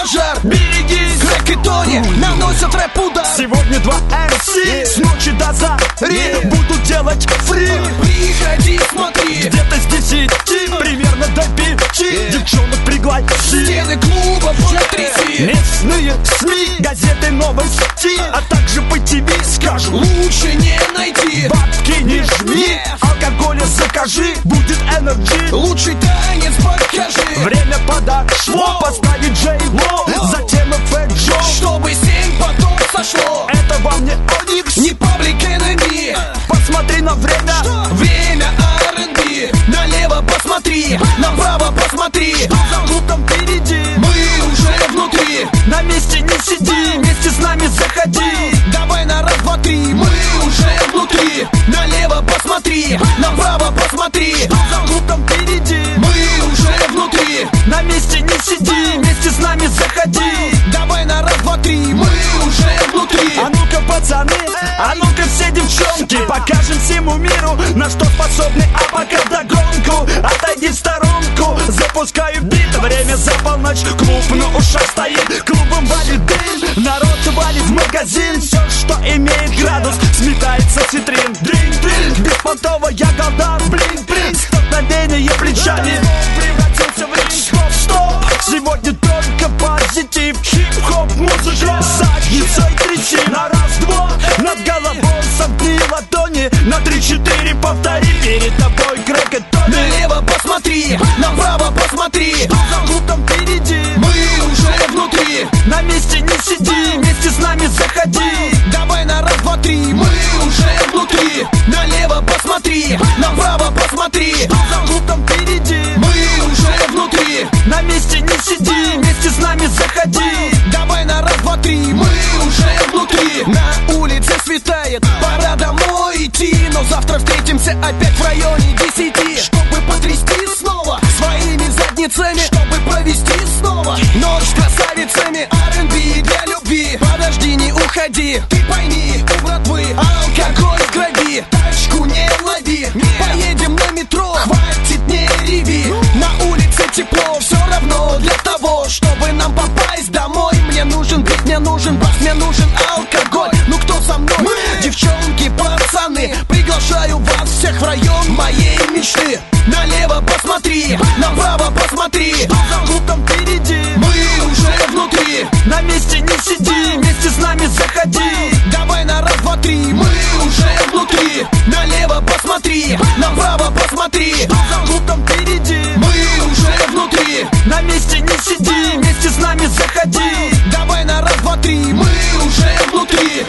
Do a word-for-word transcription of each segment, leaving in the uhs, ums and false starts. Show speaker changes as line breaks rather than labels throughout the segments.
пожар. Берегись, Грег и Тони наносят рэп-удар.
Сегодня два эм си с ночи до зари будут делать фри.
Приходи, смотри,
где-то с десяти примерно до пяти девчонок пригласи.
Стены клубов уже тряси.
Местные СМИ, газеты, новости, а также по ТВ скажут:
лучше не найти.
Бабки не жми, алкоголя закажи, будет энерджи.
Лучший танец покажи.
Время подошло, поставить Джей Ло, затем эф Джо,
чтобы семь потом сошло.
Это вам не Оникс,
не Public Enemy.
Посмотри на время.
Что? Время ар энд би. Налево посмотри, направо посмотри.
За клубом впереди,
мы уже внутри.
На месте не сиди, вместе с нами заходи.
Давай на раз, два, три, мы уже внутри. Налево посмотри, направо посмотри.
За клубом впереди,
мы уже внутри.
На месте не сиди, вместе с нами заходи.
Давай на раз, два, три, мы уже внутри.
А ну-ка, пацаны, а ну-ка все девчонки, покажем всему миру, на что способны, а пока догонку. Отойди в сторонку, запускаю бит. Время за полночь, клуб на ушах стоит. Клубом валит дым, народ валит в магазин. Все, что имеет градус, сметается с витрин. Дринг-дринг, беспонтово я голдан. Блин-блин, столкновение плечами превратился в ринг. Стоп-стоп, сегодня только позитив. Хип-хоп, музыка, задницей тряси. На раз-два, над головой сомкни ладони. На три-четыре повтори, перед тобой Грег и Тони.
Налево посмотри, направо посмотри.
За клубом впереди,
мы уже внутри.
На месте не сиди, вместе с нами заходи.
Давай на раз, два, три, мы уже внутри. Налево посмотри, направо посмотри.
За клубом впереди,
мы уже внутри.
На месте не сиди, вместе с нами заходи.
Давай на раз, два, три, мы уже внутри. На улице светает, пора домой идти. Но завтра встретимся опять в районе десяти. Чтобы потрясти снова своими задницами. Чтобы провести снова ночь с красавицами. ар энд би для любви. Подожди, не уходи, ты пойми, у братвы алкоголь в крови. Тачку не лови, поедем на метро. Хватит, не реви, на улице тепло. Все равно для того, чтобы нам попасть домой. Мне нужен бит, мне нужен бас, мне нужен алкоголь. Ну кто со мной? Мы. Девчонки, пацаны, приглашаю вас всех в район моей мечты. Налево посмотри, направо посмотри.
За клубом впереди,
мы уже внутри.
На месте не сиди, вместе с нами заходи.
Давай на раз, два, три, мы уже внутри. Налево посмотри, направо посмотри.
За клубом впереди,
мы уже внутри.
На месте не сиди, вместе с нами заходи.
Давай на раз, два, три, мы уже внутри.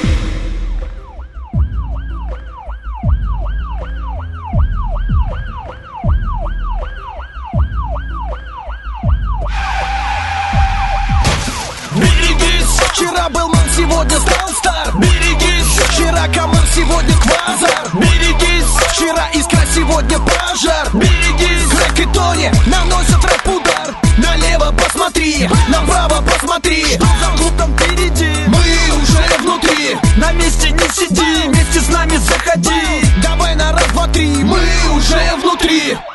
Берегись,
вчера был ман, сегодня стал стар.
Берегись,
вчера комар, сегодня квазар.
Берегись,
вчера искра, сегодня пожар.
Берегись,
Грег и Тони наносят рэп-удар. Налево посмотри, направо посмотри.
За клубом впереди,
мы уже внутри.
На месте не сиди, вместе с нами заходи.
Давай на раз, два, три, мы уже внутри.